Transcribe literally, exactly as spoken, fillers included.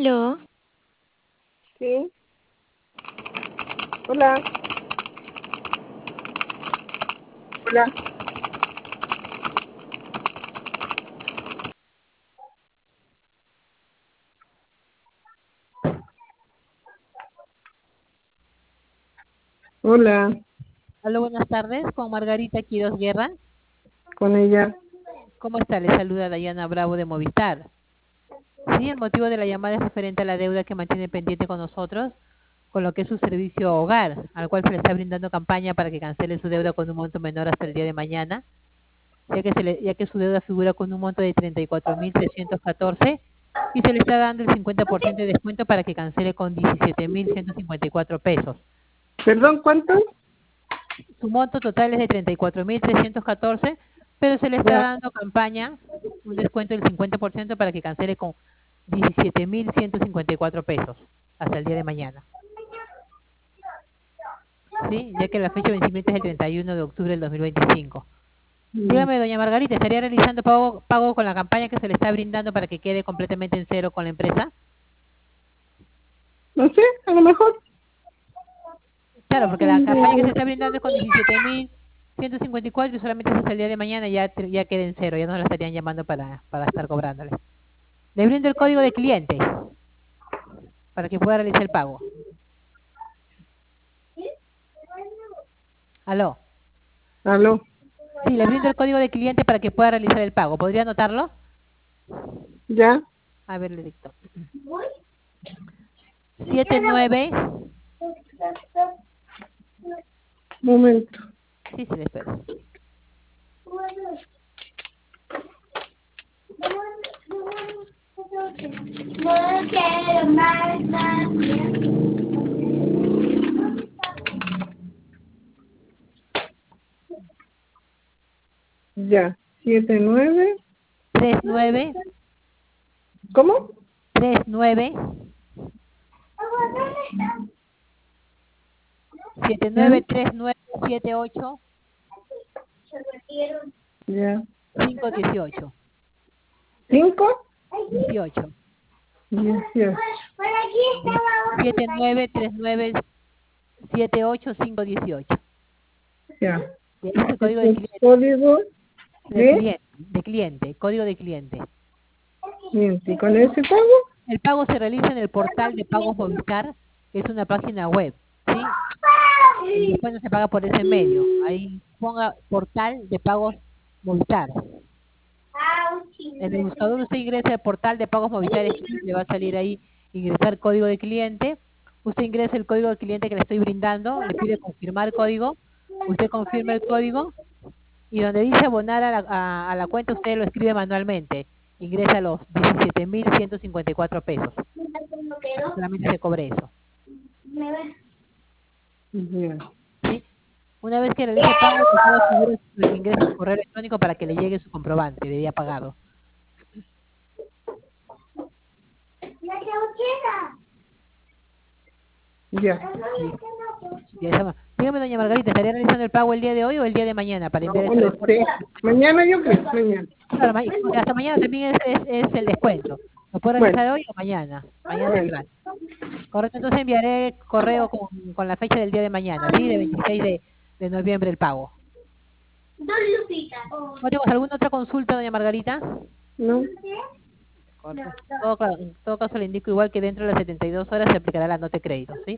Aló, Sí, hola, hola, hola, Hola, buenas tardes, con Margarita Quiroz Guerra. con ella. ¿Cómo está? Le saluda Dayana Bravo de Movistar. Sí, el motivo de la llamada es referente a la deuda que mantiene pendiente con nosotros, con lo que es su servicio hogar, al cual se le está brindando campaña para que cancele su deuda con un monto menor hasta el día de mañana, ya que, se le- ya que su deuda figura con un monto de treinta y cuatro mil trescientos catorce y se le está dando el cincuenta por ciento de descuento para que cancele con diecisiete mil ciento cincuenta y cuatro pesos. Perdón, ¿cuánto? Su monto total es de treinta y cuatro mil trescientos catorce, pero se le está Ya, dando campaña, un descuento del cincuenta por ciento para que cancele con diecisiete mil ciento cincuenta y cuatro pesos hasta el día de mañana. ¿Sí? Ya que la fecha de vencimiento es el treinta y uno de octubre del dos mil veinticinco. mm, Dígame, doña Margarita, ¿estaría realizando pago, pago con la campaña que se le está brindando para que quede completamente en cero con la empresa? no sé, a lo mejor. Claro, porque la campaña que se Mm, está brindando es con diecisiete mil ciento cincuenta y cuatro y solamente es hasta el día de mañana, ya, te- ya queda en cero, ya no la estarían llamando para, para estar cobrándole. Le brindo el código de cliente para que pueda realizar el pago. Aló. Aló, Sí, le brindo el código de cliente para que pueda realizar el pago. ¿Podría anotarlo? ya, A ver, le dicto. Siete nueve. momento. Sí, sí, le espero. No quiero más, más. Ya, siete, nueve, Tres nueve. ¿cómo? Tres nueve. Siete ¿Mm? nueve tres nueve siete ocho Ya, cinco dieciocho. cinco, Dieciocho. dieciocho, Por aquí estaba Siete nueve tres nueve siete ocho cinco dieciocho. ya. Ese es el código Este de es cliente, código de de cliente, de cliente, código de cliente. cliente. ¿Y con ese pago? El pago se realiza en el portal de pagos Movistar, que es una página web, ¿sí? Y después no se paga por ese medio. Ahí ponga portal de pagos Movistar. En el buscador usted ingresa el portal de pagos Movistar, escribe, le va a salir ahí ingresar código de cliente. Usted ingresa el código de cliente que le estoy brindando, le pide confirmar código. Usted confirma el código y donde dice abonar a la, a, a la cuenta, usted lo escribe manualmente. Ingresa los diecisiete mil ciento cincuenta y cuatro pesos. Solamente se cobre eso. Ya, ¿Sí? Una vez que realice el pago, por favor, asegure de que ingrese su correo electrónico para que le llegue su comprobante de día pagado. ya. Sí, de esa ma- Dígame, doña Margarita, ¿estaría realizando el pago el día de hoy o el día de mañana para No, enviar ese no reporte? sé. Mañana yo creo, mañana. Claro, ma- porque hasta mañana también es, es, es el descuento. Lo puede Bueno, realizar hoy o mañana, mañana bueno, temprano. Correcto, entonces enviaré correo con, con la fecha del día de mañana, ¿sí? De veintiséis de, de noviembre el pago. Dos lupitas. ¿No tenemos alguna otra consulta, doña Margarita? no. Correcto. En todo, ca- en todo caso le indico igual que dentro de las setenta y dos horas se aplicará la nota de crédito, ¿sí?